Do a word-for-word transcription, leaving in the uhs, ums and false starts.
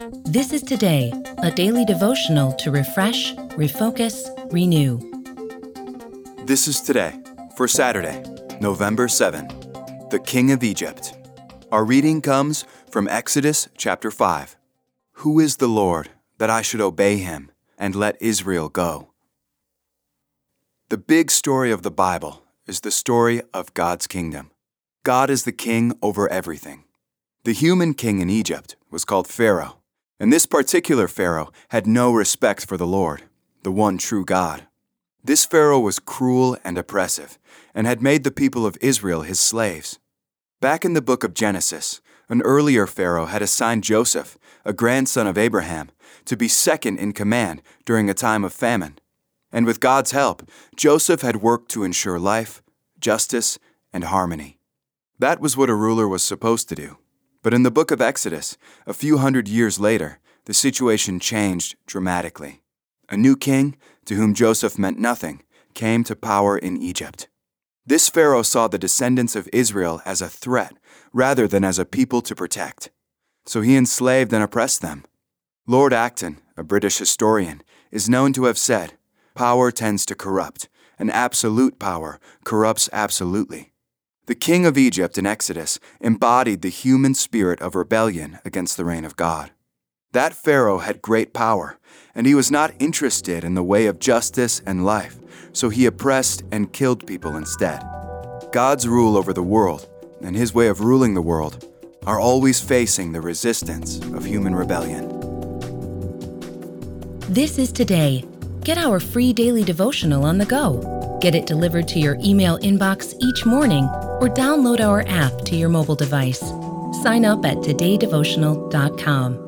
This is Today, a daily devotional to refresh, refocus, renew. This is Today for Saturday, November seventh, the King of Egypt. Our reading comes from Exodus chapter five. Who is the Lord, that I should obey him and let Israel go? The big story of the Bible is the story of God's kingdom. God is the king over everything. The human king in Egypt was called Pharaoh, and this particular Pharaoh had no respect for the Lord, the one true God. This Pharaoh was cruel and oppressive, and had made the people of Israel his slaves. Back in the book of Genesis, an earlier Pharaoh had assigned Joseph, a grandson of Abraham, to be second in command during a time of famine. And with God's help, Joseph had worked to ensure life, justice, and harmony. That was what a ruler was supposed to do. But in the book of Exodus, a few hundred years later, the situation changed dramatically. A new king, to whom Joseph meant nothing, came to power in Egypt. This Pharaoh saw the descendants of Israel as a threat rather than as a people to protect. So he enslaved and oppressed them. Lord Acton, a British historian, is known to have said, "Power tends to corrupt, and absolute power corrupts absolutely." The king of Egypt in Exodus embodied the human spirit of rebellion against the reign of God. That Pharaoh had great power, and he was not interested in the way of justice and life, so he oppressed and killed people instead. God's rule over the world and his way of ruling the world are always facing the resistance of human rebellion. This is Today. Get our free daily devotional on the go. Get it delivered to your email inbox each morning or download our app to your mobile device. Sign up at today devotional dot com.